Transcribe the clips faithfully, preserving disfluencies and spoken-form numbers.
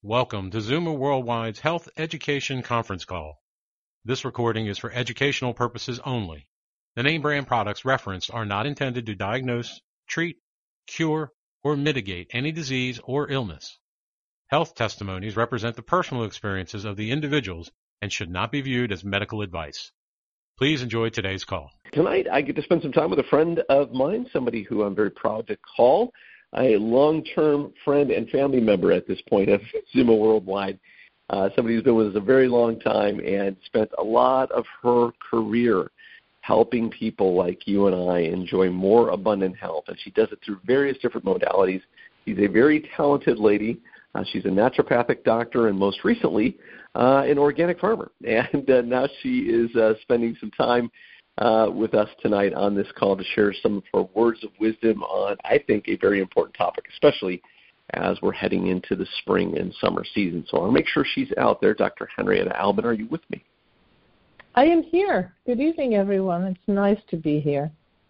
Welcome to Zuma Worldwide's Health Education Conference Call. This recording is for educational purposes only. The name brand products referenced are not intended to diagnose, treat, cure, or mitigate any disease or illness. Health testimonies represent the personal experiences of the individuals and should not be viewed as medical advice. Please enjoy today's call. Tonight, I get to spend some time with a friend of mine, somebody who I'm very proud to call a long-term friend and family member at this point of Zuma Worldwide, uh, somebody who's been with us a very long time and spent a lot of her career helping people like you and I enjoy more abundant health, and she does it through various different modalities. She's a very talented lady. Uh, she's a naturopathic doctor and most recently uh, an organic farmer, and uh, now she is uh, spending some time Uh, with us tonight on this call to share some of her words of wisdom on, I think, a very important topic, especially as we're heading into the spring and summer season. So I'll make sure she's out there. Doctor Henrietta Albin, are you with me? I am here. Good evening, everyone. It's nice to be here.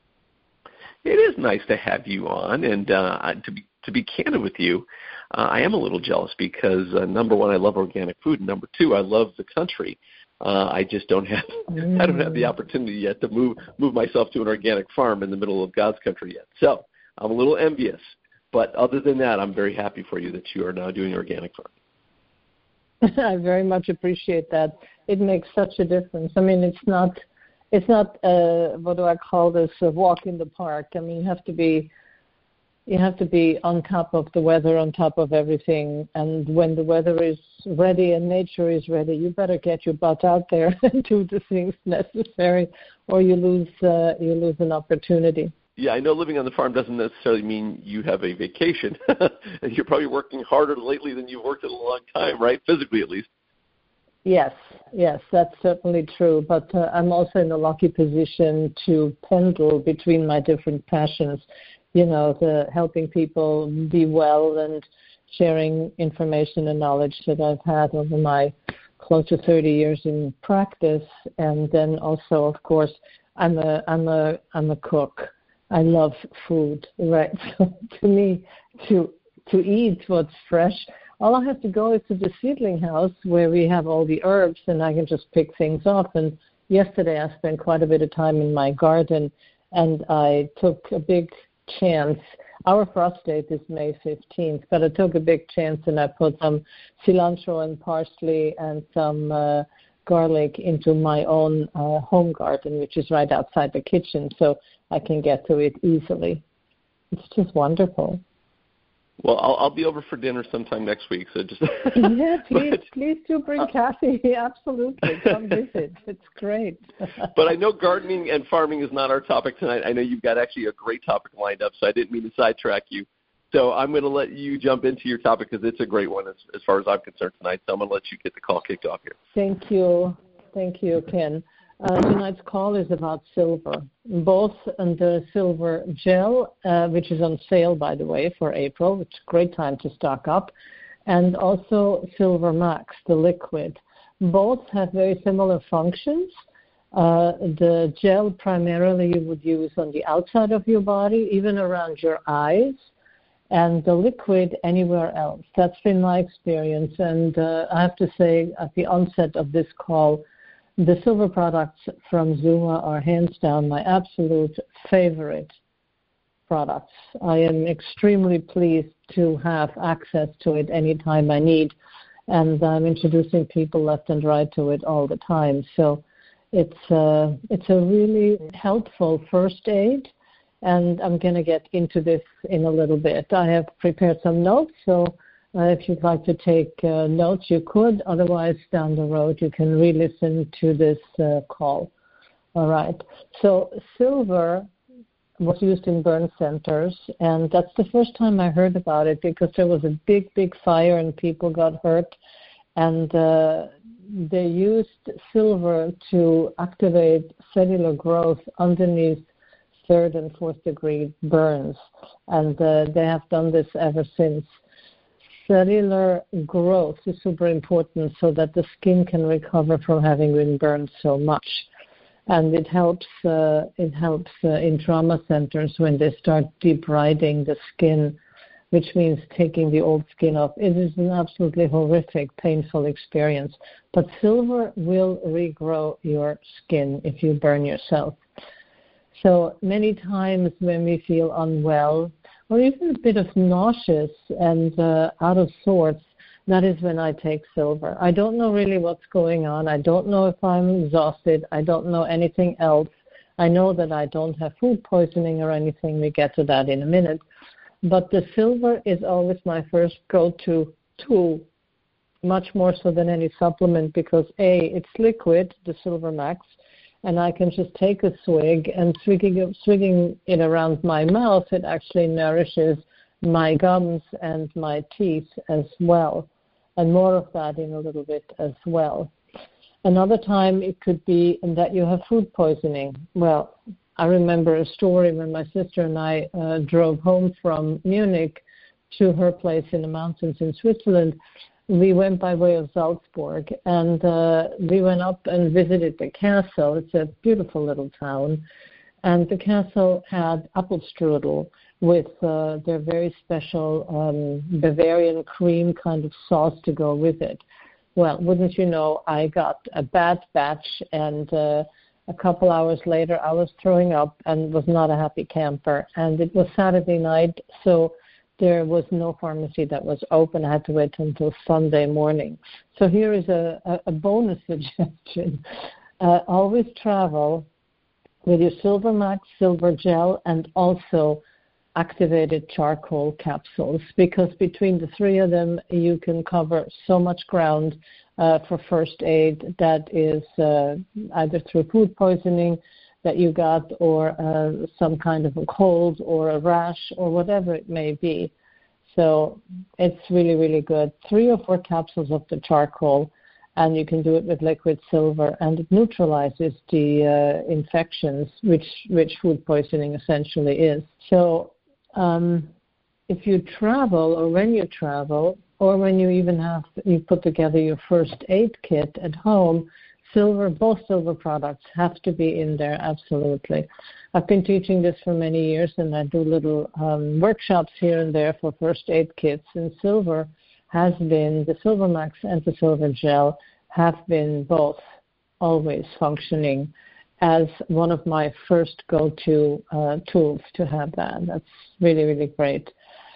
It is nice to have you on, and uh, to be to be candid with you, uh, I am a little jealous because, uh, number one, I love organic food, and number two, I love the country. Uh, I just don't have mm. I don't have the opportunity yet to move move myself to an organic farm in the middle of God's country yet. So I'm a little envious, but other than that, I'm very happy for you that you are now doing organic farming. I very much appreciate that. It makes such a difference. I mean, it's not it's not uh, what do I call this? A walk in the park. I mean, you have to be. You have to be on top of the weather, on top of everything. And when the weather is ready and nature is ready, you better get your butt out there and do the things necessary, or you lose uh, you lose an opportunity. Yeah, I know living on the farm doesn't necessarily mean you have a vacation. You're probably working harder lately than you've worked in a long time, right? Physically, at least. Yes, yes, that's certainly true. But uh, I'm also in a lucky position to pendle between my different passions. You know, the helping people be well and sharing information and knowledge that I've had over my close to thirty years in practice. And then also, of course, I'm a I'm a I'm a cook. I love food, right? So to me, to to eat what's fresh, all I have to go is to the seedling house where we have all the herbs, and I can just pick things off. And yesterday, I spent quite a bit of time in my garden, and I took a big chance. Our frost date is May fifteenth, but I took a big chance and I put some cilantro and parsley and some uh, garlic into my own uh, home garden, which is right outside the kitchen, so I can get to it easily. It's just wonderful. Well, I'll, I'll be over for dinner sometime next week. So just yeah, please, but, please do bring Kathy. Absolutely, come visit. It's great. But I know gardening and farming is not our topic tonight. I know you've got actually a great topic lined up, so I didn't mean to sidetrack you. So I'm going to let you jump into your topic because it's a great one as, as far as I'm concerned tonight. So I'm going to let you get the call kicked off here. Thank you, thank you, Ken. Uh, tonight's call is about silver, both the silver gel, uh, which is on sale, by the way, for April, which is a great time to stock up, and also Silver Max, the liquid. Both have very similar functions. Uh, the gel primarily you would use on the outside of your body, even around your eyes, and the liquid anywhere else. That's been my experience, and uh, I have to say at the onset of this call, the silver products from Zuma are hands down my absolute favorite products. I am extremely pleased to have access to it anytime I need, and I'm introducing people left and right to it all the time. So it's uh, it's a really helpful first aid, and I'm going to get into this in a little bit. I have prepared some notes, so Uh, if you'd like to take uh, notes, you could. Otherwise, down the road, you can re-listen to this uh, call. All right. So silver was used in burn centers, and that's the first time I heard about it because there was a big, big fire and people got hurt. And uh, they used silver to activate cellular growth underneath third and fourth degree burns. And uh, they have done this ever since. Cellular growth is super important so that the skin can recover from having been burned so much. And it helps uh, it helps uh, in trauma centers when they start debriding the skin which means taking the old skin off. It is an absolutely horrific, painful experience. But silver will regrow your skin if you burn yourself. So many times when we feel unwell or even a bit of nauseous and uh, out of sorts, that is when I take silver. I don't know really what's going on. I don't know if I'm exhausted. I don't know anything else. I know that I don't have food poisoning or anything. We get to that in a minute. But the silver is always my first go-to tool, much more so than any supplement, because A, it's liquid, the Silver Max, and I can just take a swig, and swigging, swigging it around my mouth, it actually nourishes my gums and my teeth as well, and more of that in a little bit as well. Another time it could be that you have food poisoning. Well, I remember a story when my sister and I uh, drove home from Munich to her place in the mountains in Switzerland. We went by way of Salzburg, and uh, we went up and visited the castle. It's a beautiful little town. And the castle had Apfelstrudel with uh, their very special um, Bavarian cream kind of sauce to go with it. Well, wouldn't you know, I got a bad batch, and uh, a couple hours later I was throwing up and was not a happy camper. And it was Saturday night, so there was no pharmacy that was open. I had to wait until Sunday morning. So here is a, a, a bonus suggestion. Uh, always travel with your Silver Max, Silver Gel, and also activated charcoal capsules, because between the three of them, you can cover so much ground uh, for first aid that is uh, either through food poisoning that you got, or uh, some kind of a cold or a rash or whatever it may be. So it's really, really good. Three or four capsules of the charcoal, and you can do it with liquid silver, and it neutralizes the uh, infections, which, which food poisoning essentially is. So um, if you travel, or when you travel, or when you even have, you put together your first aid kit at home, silver, both silver products have to be in there, absolutely. I've been teaching this for many years, and I do little um, workshops here and there for first aid kits, and silver has been, the Silver Max and the Silver Gel have been both always functioning as one of my first go-to uh, tools to have that. That's really, really great.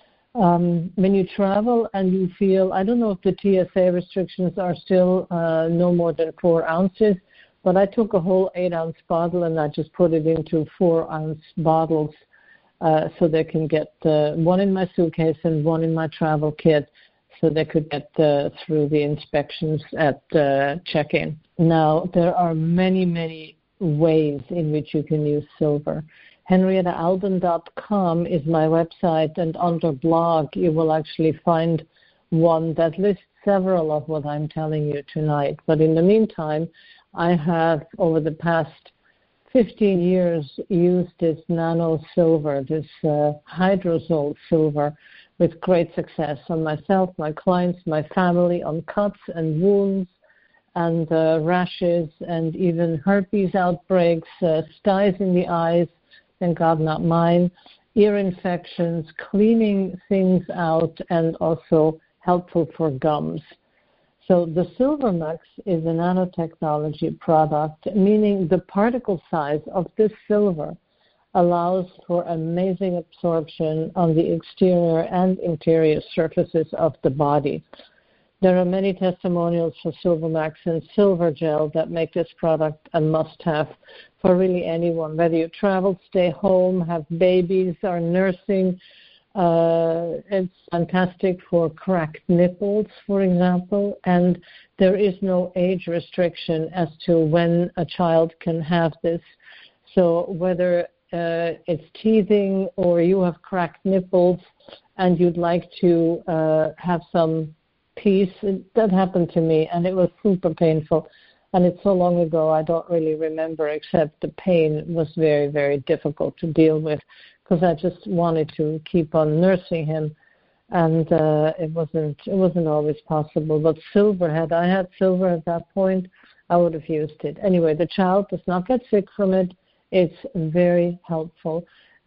Um, when you travel and you feel, I don't know if the T S A restrictions are still uh, no more than four ounces, but I took a whole eight-ounce bottle and I just put it into four-ounce bottles uh, so they can get uh, one in my suitcase and one in my travel kit, so they could get uh, through the inspections at uh, check-in. Now, there are many, many ways in which you can use silver. Henrietta Alden dot com is my website, and under blog you will actually find one that lists several of what I'm telling you tonight. But in the meantime, I have, over the past fifteen years, used this nano silver, this uh, hydrosol silver, with great success on myself, my clients, my family, on cuts and wounds and uh, rashes and even herpes outbreaks, uh, styes in the eyes, thank God not mine, ear infections, cleaning things out, and also helpful for gums. So the Silver Max is a nanotechnology product, meaning the particle size of this silver allows for amazing absorption on the exterior and interior surfaces of the body. There are many testimonials for Silver Max and Silver Gel that make this product a must-have for really anyone, whether you travel, stay home, have babies, are nursing. Uh, it's fantastic for cracked nipples, for example, and there is no age restriction as to when a child can have this. So whether uh, it's teething or you have cracked nipples and you'd like to uh, have some peace, that happened to me, and it was super painful. And it's so long ago, I don't really remember, except the pain was very, very difficult to deal with, because I just wanted to keep on nursing him, and uh, it wasn't it wasn't always possible. But silver, had I had silver at that point, I would have used it. Anyway, the child does not get sick from it. It's very helpful.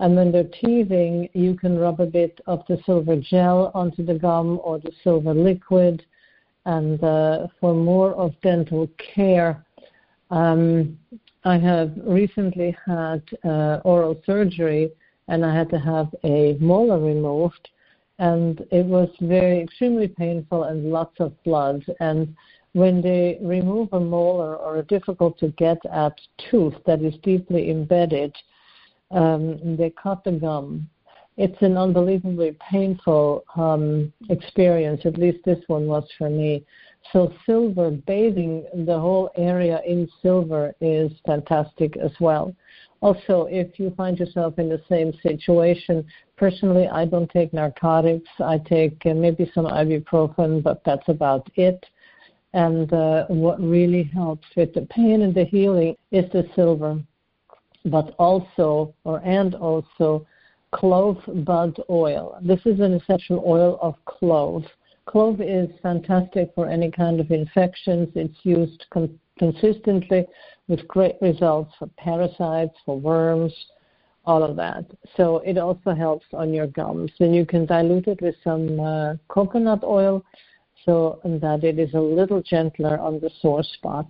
And when they're teething, you can rub a bit of the silver gel onto the gum or the silver liquid. And uh, for more of dental care, um, I have recently had uh, oral surgery, and I had to have a molar removed. And it was very, extremely painful and lots of blood. And when they remove a molar or a difficult to get at tooth that is deeply embedded, um, they cut the gum. It's an unbelievably painful um, experience, at least this one was for me. So silver, bathing the whole area in silver is fantastic as well. Also, if you find yourself in the same situation, personally, I don't take narcotics. I take uh, maybe some ibuprofen, but that's about it. And uh, what really helps with the pain and the healing is the silver, but also, or and also, clove bud oil. This is an essential oil of clove. Clove is fantastic for any kind of infections. It's used con- consistently with great results for parasites, for worms, all of that. So it also helps on your gums. And you can dilute it with some uh, coconut oil so that it is a little gentler on the sore spot.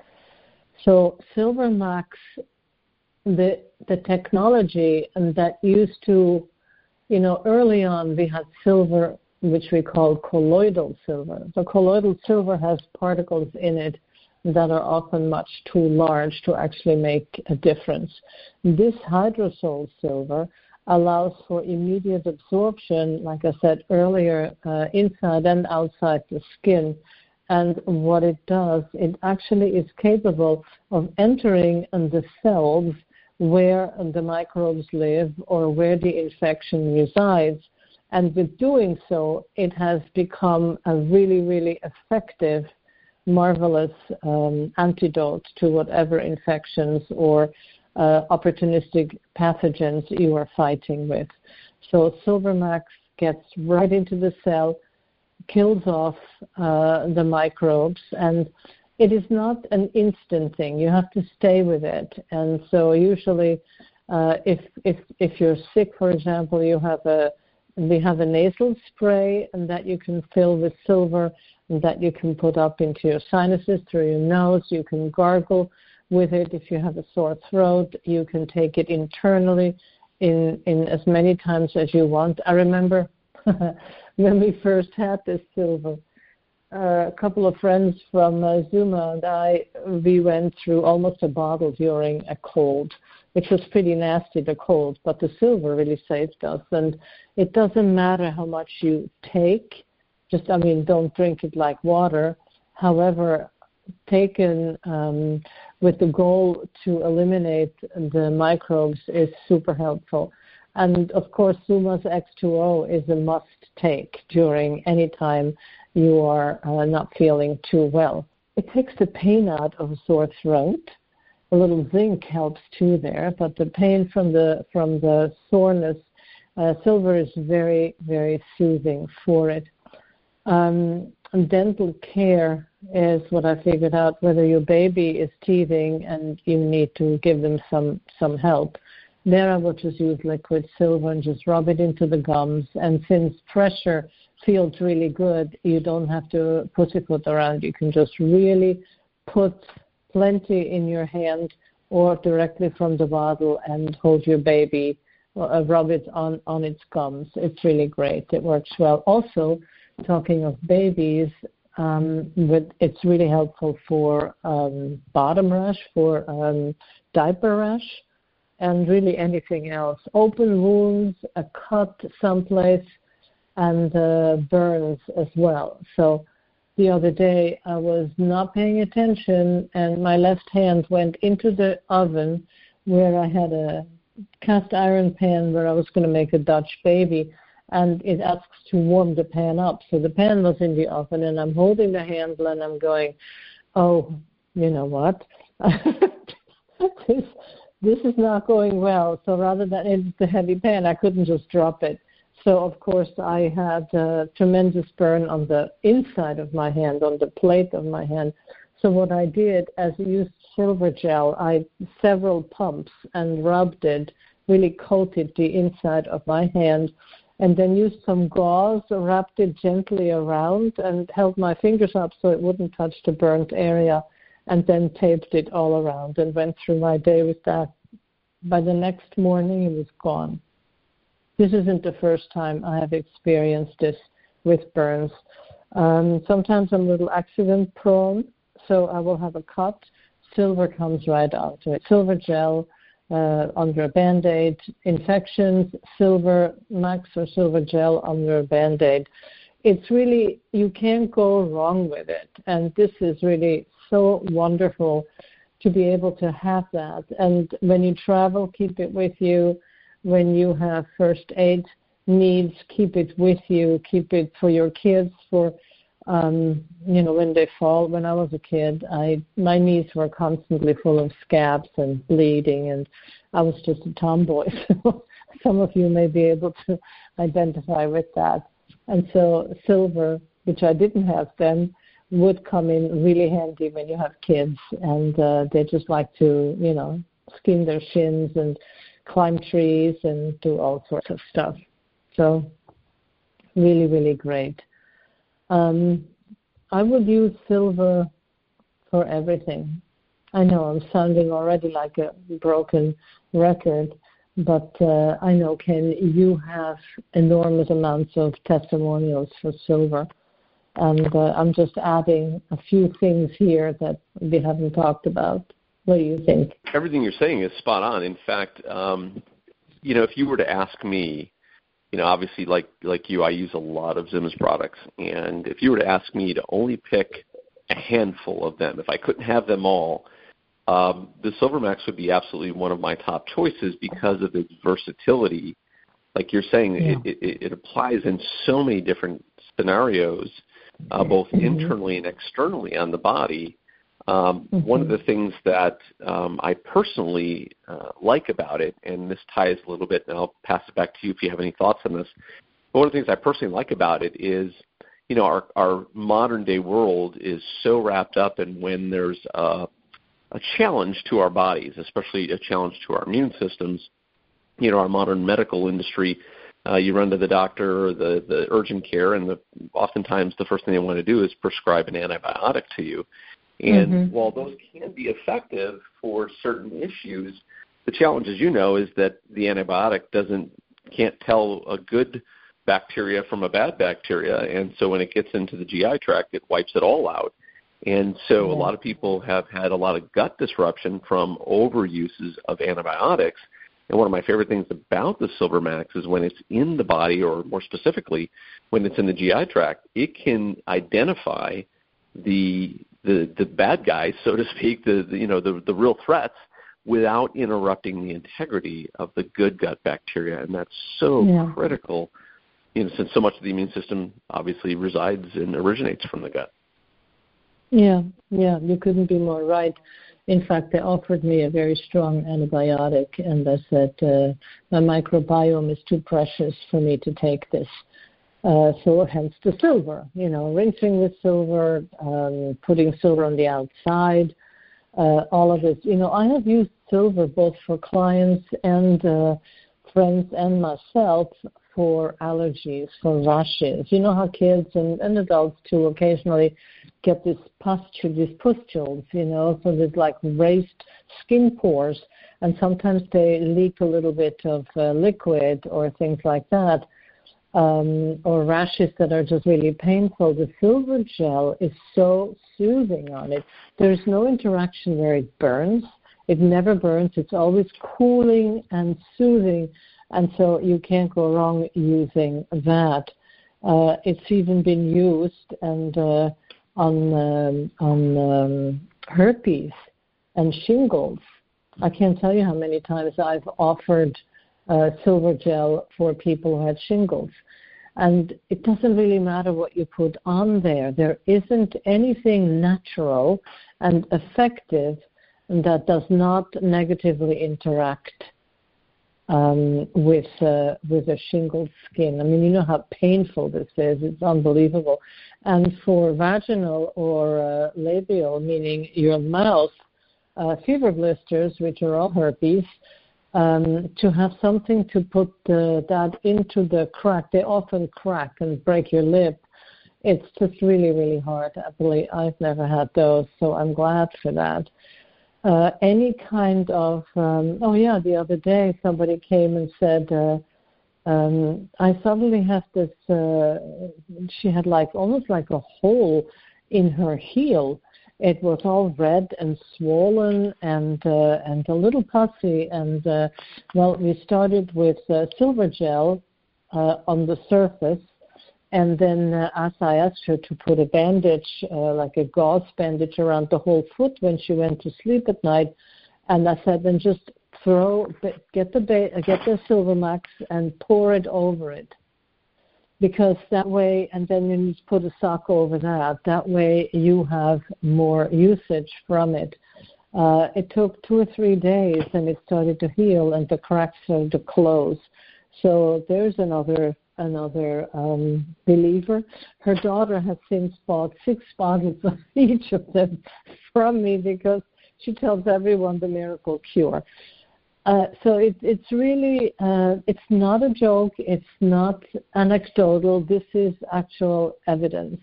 So Silver Max, the the technology that used to, you know, early on we had silver, which we call colloidal silver. The colloidal silver has particles in it that are often much too large to actually make a difference. This hydrosol silver allows for immediate absorption, like I said earlier, uh, inside and outside the skin. And what it does, it actually is capable of entering in the cells where the microbes live or where the infection resides. And with doing so, it has become a really, really effective, marvelous um, antidote to whatever infections or uh, opportunistic pathogens you are fighting with. So Silvermax gets right into the cell, kills off uh, the microbes, and it is not an instant thing. You have to stay with it. And so usually uh, if, if, if you're sick, for example, you have a we have a nasal spray and that you can fill with silver and that you can put up into your sinuses through your nose. You can gargle with it if you have a sore throat. You can take it internally in, in as many times as you want. I remember when we first had this silver, uh, a couple of friends from uh, Zuma and I, we went through almost a bottle during a cold, which was pretty nasty, the cold, but the silver really saved us. And it doesn't matter how much you take, just, I mean, don't drink it like water. However, taken um, with the goal to eliminate the microbes is super helpful. And, of course, Zuma's X two O is a must-take during any time you are uh, not feeling too well. It takes the pain out of a sore throat. A little zinc helps too there, but the pain from the from the soreness, uh, silver is very, very soothing for it. Um, dental care is what I figured out, whether your baby is teething and you need to give them some, some help. There I will just use liquid silver and just rub it into the gums. And since pressure feels really good, you don't have to pussyfoot around. You can just really put plenty in your hand or directly from the bottle and hold your baby, uh, rub it on, on its gums. It's really great. It works well. Also, talking of babies, um, with, it's really helpful for um, bottom rash, for um, diaper rash, and really anything else. Open wounds, a cut someplace, and uh, burns as well. So the other day I was not paying attention and my left hand went into the oven where I had a cast iron pan where I was going to make a Dutch baby, and it asks to warm the pan up. So the pan was in the oven and I'm holding the handle and I'm going, oh, you know what? this, this is not going well. So rather than it's a heavy pan, I couldn't just drop it. So, of course, I had a tremendous burn on the inside of my hand, on the plate of my hand. So what I did, as I used silver gel, I several pumps and rubbed it really coated the inside of my hand, and then used some gauze, wrapped it gently around, and held my fingers up so it wouldn't touch the burnt area, and then taped it all around and went through my day with that. By the next morning, it was gone. This isn't the first time I have experienced this with burns. Um, sometimes I'm a little accident prone, so I will have a cut. Silver comes right onto it. Silver gel uh, under a Band-Aid. Infections, Silver Max or Silver gel under a Band-Aid. It's really, you can't go wrong with it. And this is really so wonderful to be able to have that. And when you travel, keep it with you. When you have first aid needs, keep it with you. Keep it for your kids, for, um, you know, when they fall. When I was a kid, I my knees were constantly full of scabs and bleeding, and I was just a tomboy. So some of you may be able to identify with that. And so silver, which I didn't have then, would come in really handy when you have kids, and uh, they just like to, you know, skin their shins and climb trees and do all sorts of stuff. So really, really great. Um, I would use silver for everything. I know I'm sounding already like a broken record, but uh, I know, Ken, you have enormous amounts of testimonials for silver. And uh, I'm just adding a few things here that we haven't talked about. What do you think? Everything you're saying is spot on. In fact, um, you know, if you were to ask me, you know, obviously like like you, I use a lot of Zim's products. And if you were to ask me to only pick a handful of them, if I couldn't have them all, um, the SilverMax would be absolutely one of my top choices because of its versatility. Like you're saying, yeah. it, it, it applies in so many different scenarios. Uh, both mm-hmm. internally and externally on the body. Um, mm-hmm. One of the things that um, I personally uh, like about it, and this ties a little bit, and I'll pass it back to you if you have any thoughts on this, but one of the things I personally like about it is, you know, our, our modern-day world is so wrapped up in when there's a, a challenge to our bodies, especially a challenge to our immune systems. You know, our modern medical industry, Uh, you run to the doctor or the, the urgent care, and the, oftentimes the first thing they want to do is prescribe an antibiotic to you. And mm-hmm. while those can be effective for certain issues, the challenge, as you know, is that the antibiotic doesn't can't tell a good bacteria from a bad bacteria. And so when it gets into the G I tract, it wipes it all out. And so yeah. a lot of people have had a lot of gut disruption from overuses of antibiotics. And one of my favorite things about the SilverMax is when it's in the body, or more specifically, when it's in the G I tract, it can identify the the, the bad guys, so to speak, the, the you know the the real threats, without interrupting the integrity of the good gut bacteria, and that's so yeah. critical. You know, since so much of the immune system obviously resides and originates from the gut. Yeah, yeah, you couldn't be more right. In fact, they offered me a very strong antibiotic, and I said, uh, my microbiome is too precious for me to take this. Uh, so hence the silver, you know, rinsing with silver, um, putting silver on the outside, uh, all of it. You know, I have used silver both for clients and uh, friends and myself for allergies, for rashes. You know how kids and, and adults too occasionally get this pustule, these pustules, you know, so there's like raised skin pores, and sometimes they leak a little bit of uh, liquid or things like that, um, or rashes that are just really painful. The silver gel is so soothing on it. There's no interaction where it burns. It never burns. It's always cooling and soothing, and so you can't go wrong using that. Uh, it's even been used and uh, on um, on um, herpes and shingles. I can't tell you how many times I've offered uh, silver gel for people who had shingles. And it doesn't really matter what you put on there. There isn't anything natural and effective that does not negatively interact um, with uh, with a shingled skin. I mean, you know how painful this is. It's unbelievable. And for vaginal or uh, labial, meaning your mouth, uh, fever blisters, which are all herpes, um, to have something to put the, that into the crack. They often crack and break your lip. It's just really, really hard. I believe I've never had those, so I'm glad for that. Uh, any kind of, um, oh yeah, the other day somebody came and said, uh, um, I suddenly have this, uh, she had like almost like a hole in her heel. It was all red and swollen and uh, and a little pussy. And, uh, well, we started with uh, silver gel uh, on the surface. And then uh, as I asked her to put a bandage, uh, like a gauze bandage around the whole foot when she went to sleep at night, and I said, then just throw, get the get the Silver Max and pour it over it, because that way, and then you need to put a sock over that. That way you have more usage from it. Uh, it took two or three days, and it started to heal, and the cracks started to close. So there's another. another um, believer. Her daughter has since bought six bottles of each of them from me because she tells everyone the miracle cure. Uh, so it, it's really, uh, it's not a joke. It's not anecdotal. This is actual evidence.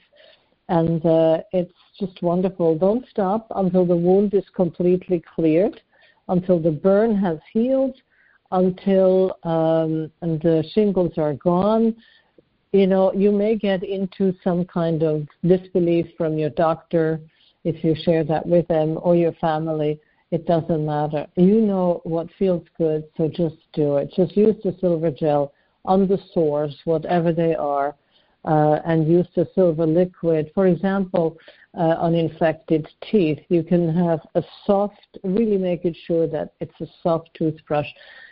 And uh, it's just wonderful. Don't stop until the wound is completely cleared, until the burn has healed, until um, and the shingles are gone. You know, you may get into some kind of disbelief from your doctor if you share that with them, or your family. It doesn't matter. You know what feels good, so just do it. Just use the silver gel on the sores, whatever they are, uh, and use the silver liquid. For example, uh, on infected teeth, you can have a soft, really make it sure that it's a soft toothbrush.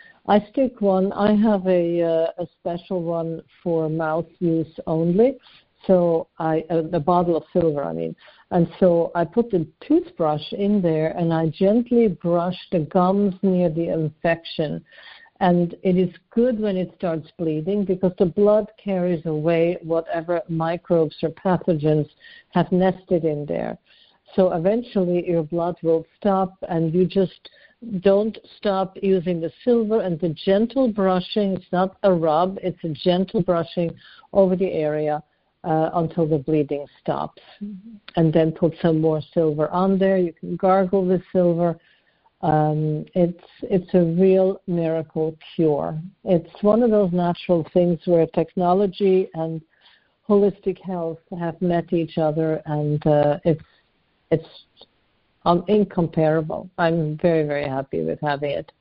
I stick one. I have a uh, a special one for mouth use only. So I uh, the bottle of silver, I mean, and so I put the toothbrush in there and I gently brush the gums near the infection. And it is good when it starts bleeding because the blood carries away whatever microbes or pathogens have nested in there. So eventually your blood will stop, and you just don't stop using the silver and the gentle brushing. It's not a rub, it's a gentle brushing over the area uh, until the bleeding stops. Mm-hmm. And then put some more silver on there. You can gargle with silver. Um, it's it's a real miracle cure. It's one of those natural things where technology and holistic health have met each other, and uh, it's it's um, incomparable. I'm very, very happy with having it.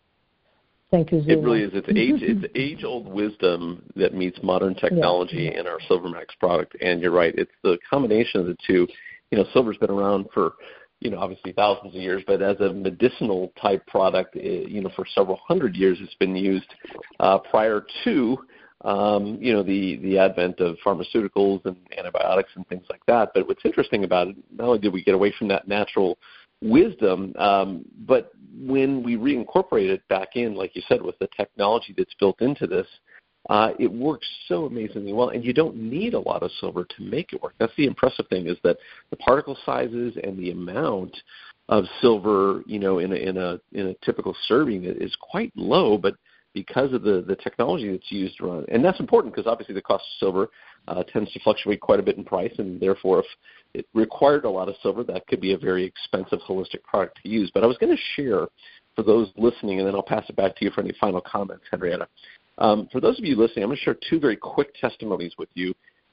Thank you, Zuma. It really is. It's age. It's age-old wisdom that meets modern technology yeah. in our SilverMax product. And you're right. It's the combination of the two. You know, silver's been around for, you know, obviously thousands of years, but as a medicinal type product, it, you know, for several hundred years it's been used uh, prior to, um, you know, the, the advent of pharmaceuticals and antibiotics and things like that. But what's interesting about it, not only did we get away from that natural wisdom, um, but when we reincorporate it back in, like you said, with the technology that's built into this, uh, it works so amazingly well, and you don't need a lot of silver to make it work. That's the impressive thing, is that the particle sizes and the amount of silver, you know, in a in a in a typical serving is quite low, but because of the, the technology that's used around, and that's important because obviously the cost of silver uh, tends to fluctuate quite a bit in price, and therefore if it required a lot of silver, that could be a very expensive holistic product to use. But I was going to share for those listening, and then I'll pass it back to you for any final comments, Henrietta. Um, for those of you listening, I'm going to share two very quick testimonies with you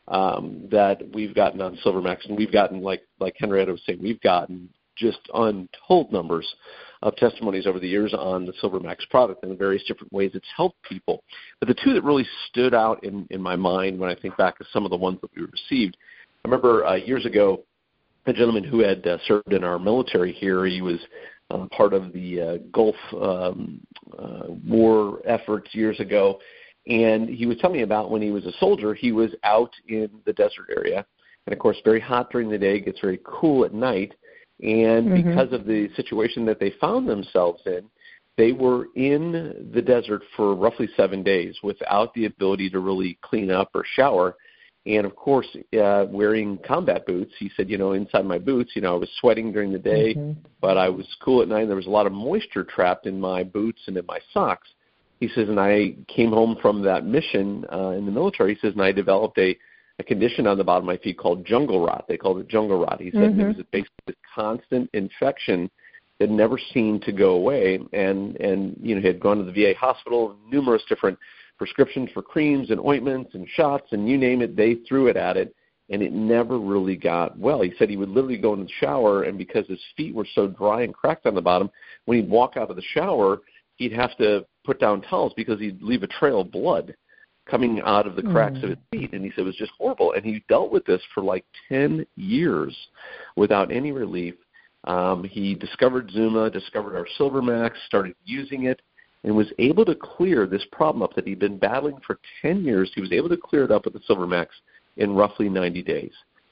um, that we've gotten on SilverMax, and we've gotten, like like Henrietta was saying, we've gotten just untold numbers of testimonies over the years on the SilverMax product and the various different ways it's helped people. But the two that really stood out in, in my mind when I think back to some of the ones that we received, I remember uh, years ago, a gentleman who had uh, served in our military here. He was uh, part of the uh, Gulf um, uh, War efforts years ago, and he was telling me about when he was a soldier, he was out in the desert area, and of course very hot during the day, gets very cool at night. And mm-hmm. because of the situation that they found themselves in, they were in the desert for roughly seven days without the ability to really clean up or shower. And, of course, uh, wearing combat boots, he said, you know, inside my boots, you know, I was sweating during the day, mm-hmm. but I was cool at night. And there was a lot of moisture trapped in my boots and in my socks. He says, and I came home from that mission uh, in the military. He says, and I developed a, a condition on the bottom of my feet called jungle rot. They called it jungle rot. He said mm-hmm. it was basically this constant infection that never seemed to go away. And, and you know, he had gone to the V A hospital, numerous different prescriptions for creams and ointments and shots, and you name it, they threw it at it, and it never really got well. He said he would literally go in the shower, and because his feet were so dry and cracked on the bottom, when he'd walk out of the shower, he'd have to put down towels because he'd leave a trail of blood coming out of the cracks mm. of his feet. And he said it was just horrible. And he dealt with this for like ten years without any relief. Um, he discovered Zuma, discovered our SilverMax, started using it, and was able to clear this problem up that he'd been battling for ten years. He was able to clear it up with the SilverMax in roughly ninety days.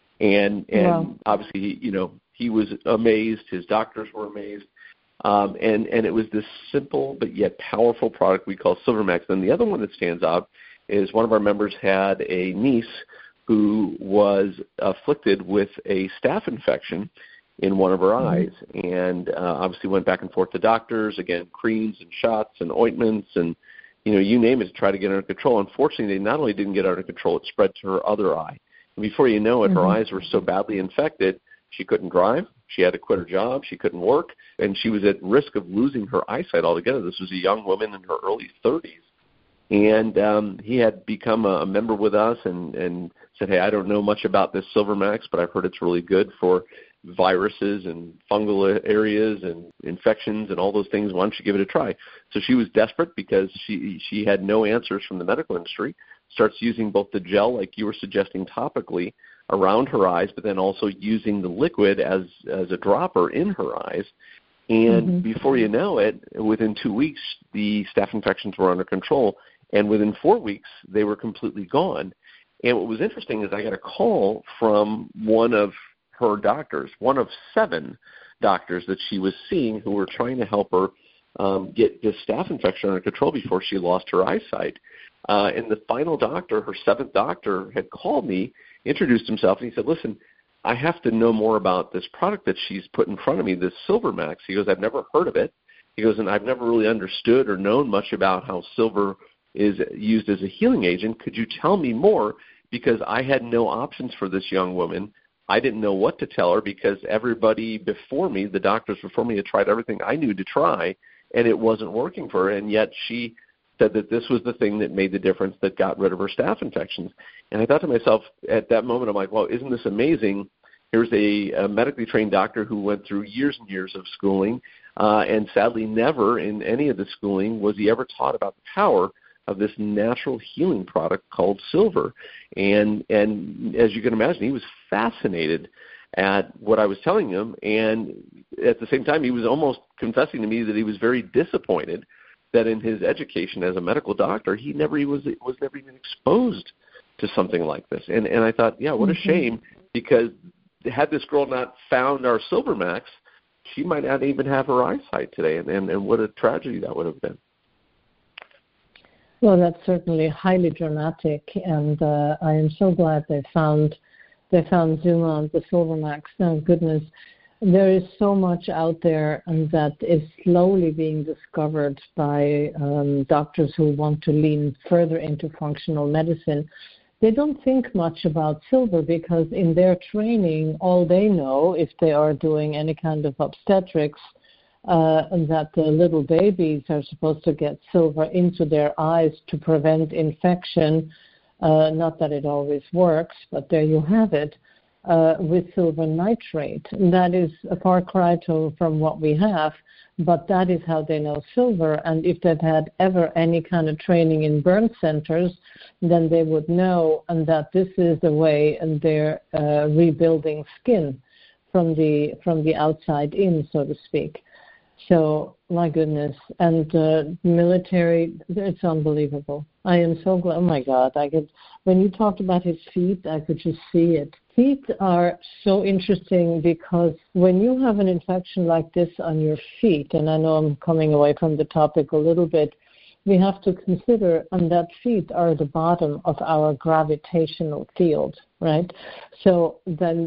And and wow. obviously, he, you know, he was amazed. His doctors were amazed. Um, and, and it was this simple but yet powerful product we call SilverMax. And the other one that stands out is one of our members had a niece who was afflicted with a staph infection in one of her mm-hmm. eyes, and uh, obviously went back and forth to doctors, again, creams and shots and ointments and, you know, you name it to try to get under control. Unfortunately, they not only didn't get under control, it spread to her other eye. And before you know it, mm-hmm. her eyes were so badly infected, she couldn't drive, she had to quit her job, she couldn't work, and she was at risk of losing her eyesight altogether. This was a young woman in her early thirties. And um, he had become a, a member with us and, and said, hey, I don't know much about this SilverMax, but I've heard it's really good for viruses and fungal areas and infections and all those things. Why don't you give it a try? So she was desperate because she she had no answers from the medical industry, starts using both the gel, like you were suggesting topically, around her eyes, but then also using the liquid as, as a dropper in her eyes. And mm-hmm. before you know it, within two weeks, the staph infections were under control. And within four weeks, they were completely gone. And what was interesting is I got a call from one of her doctors, one of seven doctors that she was seeing who were trying to help her um, get this staph infection under control before she lost her eyesight. Uh, and the final doctor, her seventh doctor, had called me, introduced himself, and he said, listen, I have to know more about this product that she's put in front of me, this SilverMax. He goes, I've never heard of it. He goes, and I've never really understood or known much about how silver is used as a healing agent. Could you tell me more? Because I had no options for this young woman. I didn't know what to tell her because everybody before me, the doctors before me, had tried everything I knew to try, and it wasn't working for her. And yet she said that this was the thing that made the difference that got rid of her staph infections. And I thought to myself at that moment, I'm like, well, isn't this amazing? Here's a, a medically trained doctor who went through years and years of schooling, uh, and sadly never in any of the schooling was he ever taught about the power of this natural healing product called silver. And and as you can imagine, he was fascinated at what I was telling him, and at the same time, he was almost confessing to me that he was very disappointed that in his education as a medical doctor, he never he was was never even exposed to something like this. And and I thought, yeah, what a shame, because had this girl not found our SilverMax, she might not even have her eyesight today, and, and, and what a tragedy that would have been. Well, that's certainly highly dramatic, and uh, I am so glad they found they found Zuma and the SilverMax. Oh, goodness. There is so much out there that is slowly being discovered by um, doctors who want to lean further into functional medicine. They don't think much about silver because in their training, all they know, if they are doing any kind of obstetrics, uh, that the little babies are supposed to get silver into their eyes to prevent infection. Uh, not that it always works, but there you have it. Uh, with silver nitrate. And that is a far cry to, from what we have, but that is how they know silver. And if they've had ever any kind of training in burn centers, then they would know and that this is the way and they're uh, rebuilding skin from the from the outside in, so to speak. So, my goodness. And uh, military, it's unbelievable. I am so glad. Oh, my God. I could, when you talked about his feet, I could just see it. Feet are so interesting because when you have an infection like this on your feet, and I know I'm coming away from the topic a little bit, we have to consider um, that feet are the bottom of our gravitational field, right? So then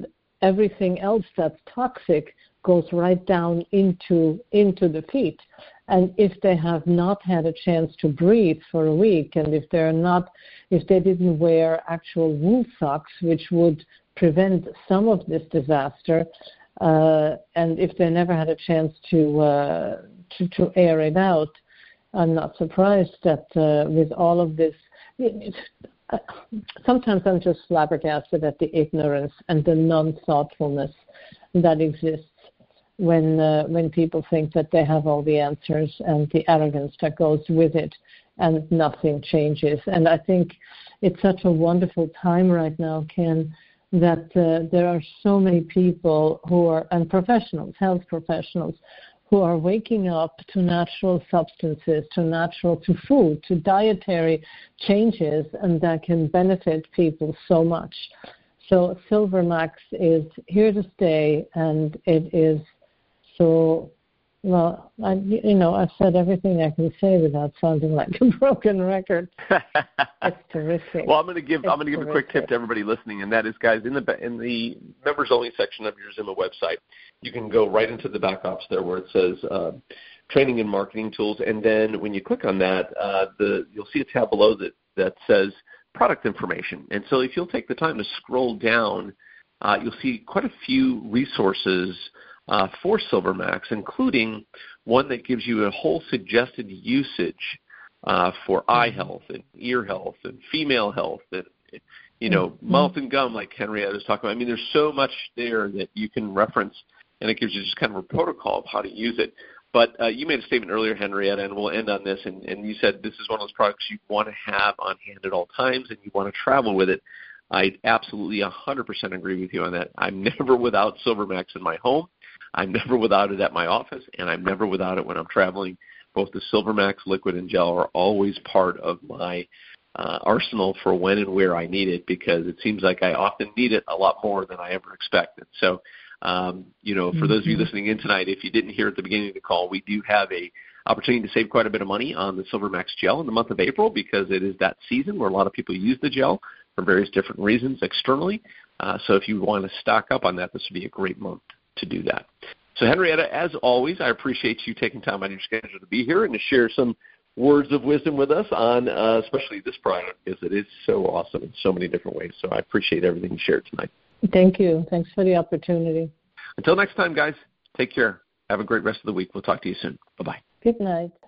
everything else that's toxic goes right down into into the feet. And if they have not had a chance to breathe for a week, and if they're not, if they didn't wear actual wool socks, which would prevent some of this disaster, uh, and if they never had a chance to uh, to, to air it out, I'm not surprised that uh, with all of this, it, uh, sometimes I'm just flabbergasted at the ignorance and the non-thoughtfulness that exists when uh, when people think that they have all the answers, and the arrogance that goes with it, and nothing changes. And I think it's such a wonderful time right now, Ken, that uh, there are so many people who are, and professionals, health professionals, who are waking up to natural substances, to natural, to food, to dietary changes, and that can benefit people so much. So Silvermax is here to stay, and it is so, well, I, you know, I've said everything I can say without sounding like a broken record. It's terrific. Well, I'm going to give it's I'm going to give terrific. a quick tip to everybody listening, and that is, guys, in the in the members only section of your Zimma website, you can go right into the back ops there where it says uh, training and marketing tools, and then when you click on that, uh, the you'll see a tab below that that says product information. And so if you'll take the time to scroll down, uh, you'll see quite a few resources Uh, for Silvermax, including one that gives you a whole suggested usage uh, for eye health and ear health and female health and, you know, mm-hmm. mouth and gum, like Henrietta was talking about. I mean, there's so much there that you can reference, and it gives you just kind of a protocol of how to use it. But uh, you made a statement earlier, Henrietta, and we'll end on this, and, and you said this is one of those products you want to have on hand at all times and you want to travel with it. I absolutely one hundred percent agree with you on that. I'm never without Silvermax in my home. I'm never without it at my office, and I'm never without it when I'm traveling. Both the Silvermax liquid and gel are always part of my uh, arsenal for when and where I need it, because it seems like I often need it a lot more than I ever expected. So, um, you know, for mm-hmm. those of you listening in tonight, if you didn't hear at the beginning of the call, we do have a opportunity to save quite a bit of money on the Silvermax gel in the month of April, because it is that season where a lot of people use the gel for various different reasons externally. Uh, so if you want to stock up on that, this would be a great month to do that. So, Henrietta, as always, I appreciate you taking time out of your schedule to be here and to share some words of wisdom with us on uh, especially this product, because it is so awesome in so many different ways. So I appreciate everything you shared tonight. Thank you. Thanks for the opportunity. Until next time, guys, take care. Have a great rest of the week. We'll talk to you soon. Bye-bye. Good night.